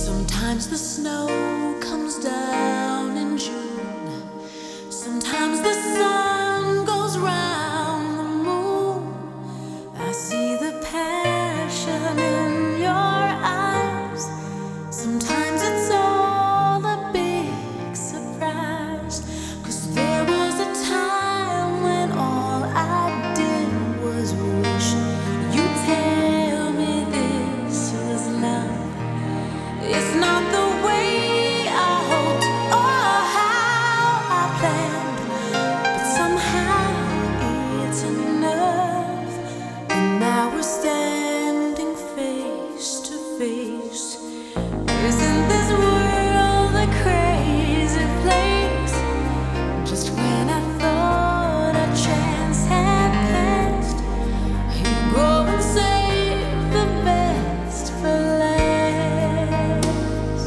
Sometimes the snow comes down in June. Sometimes the sun goes round the moon. I see the passion in your eyes. Sometimes it's all a big surprise. 'Cause there was a time when all I did was wish you'd tell me this was love. It's not the way I hoped or how I planned, but somehow it's enough. And now we're standing face to face. Isn't this world a crazy place? Just when I thought a chance had passed, you go and save the best for last.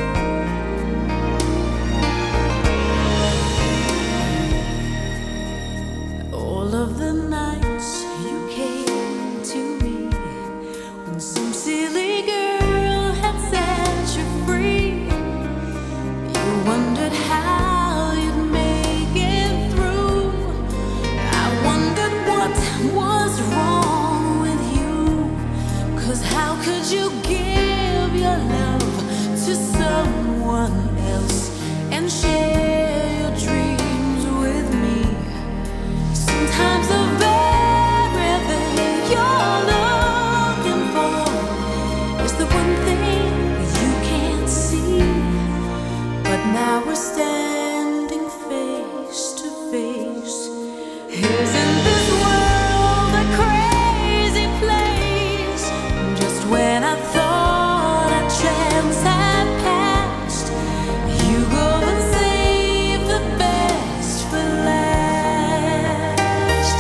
All of the nights you came to me when some silly girl had set you free, you wondered how you'd make it through. I wondered what was wrong with you. 'Cause how could you give your love to someone else and share your dreams with me? Sometimes the very thing you're looking for is the one thing you can't see. But now we're standing face to face. Isn't this world a crazy place? Just when I thought a chance had passed, you go and save the best for last.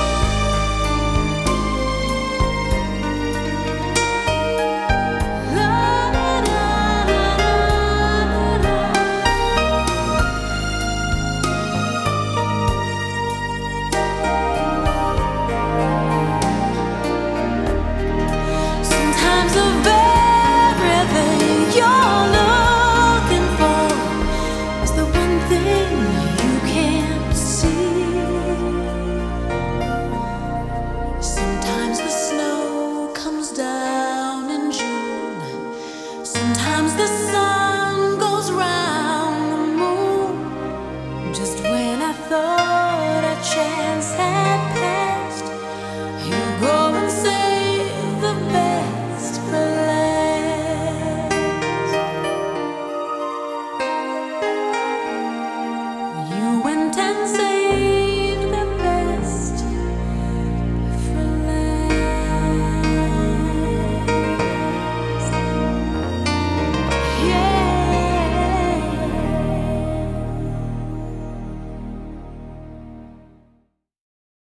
La, la, la, la, la, la. Sometimes the very thing you're looking for is the one thing you can't see. Sometimes the snow comes down in June. Sometimes the sun